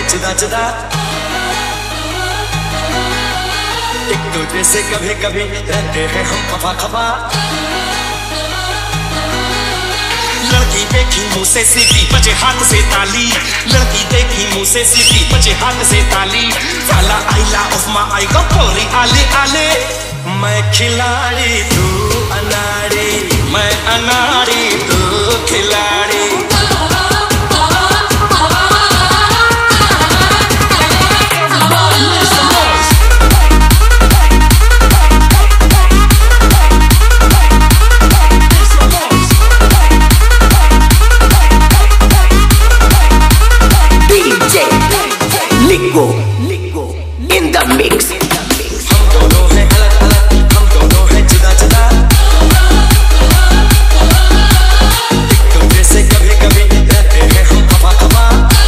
जुदा जुदा, एक दूसरे से कभी कभी रहते हैं हम खफा खफा। लड़की देखी मुंह से सीटी बजे हाथ से ताली, लड़की देखी मुंह से सीटी बजे हाथ से ताली। साला आइला उस्मा आई गो पोरी आले आले, मैं खिलाड़ी तू अनाड़ी, मैं अनाड़ी तू खिलाड़ी। Lico in the mix. हम दोनों हैं अलग अलग, हम दोनों हैं जुदा जुदा, एक दूसरे से कभी कभी रहते हैं हम खफा खफा।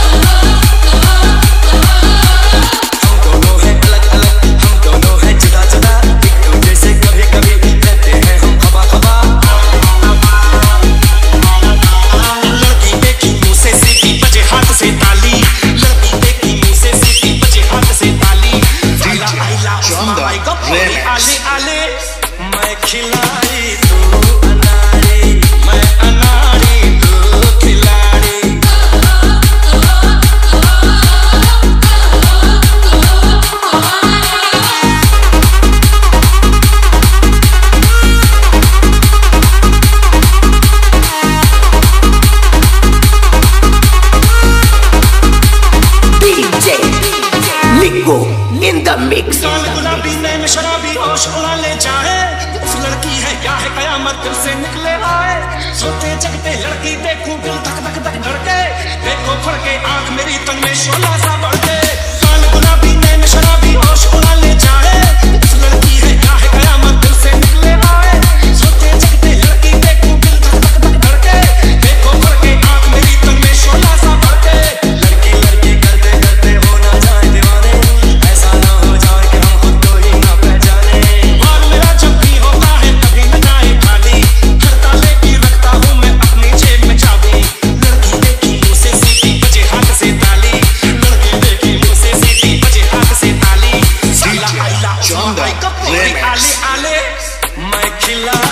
हम दोनों हैं अलग अलग, हम दोनों हैं जुदा जुदा, एक दूसरे से कभी कभी रहते हैं हम खफा खफा। लड़की देखी मुंह से सीटी बजे हाथ से ताली, लड़की देखी मुंह से सीटी बजे हाथ से ताली। आले आले, मैं खिलाड़ी तू अनाड़ी, मैं अनाड़ी तू खिलाड़ी। DJ Lico in the mix. लाल गुलाबी नैन शराबी होश उड़ा ले जाए, उस लड़की है क्या है कयामत दिल से निकले आए। सोते जगते लड़की देखूं दिल धक धक धक धड़के, देखो फड़के आंख मेरी तन में शोला सा बढ़ के। लाल गुलाबी नैन शराबी होश उड़ा ले जाए, उस लड़की है क्या है कयामत दिल से निकले आए। सोते जगते लड़की देखूं दिल धक धक धक धड़के, देखो फड़के आंख मेरी तन में शोला सा बढ़ के। लड़की लड़की करते करते हो ना जाए दीवाने, ऐसा ना हो जाए कि हम खुद को ही ना पहचाने। और मेरा जब भी होता है कभी न जाए खाली, हर ताले की रखता हूँ मैं अपनी जेब में चाबी। लड़की देखी मुंह से सीटी बजे हाथ से ताली, लड़की देखी मुंह से सीटी बजे हाथ से ताली। साला आइला उस्मा आई गो पोरी आले आले, मैं खिला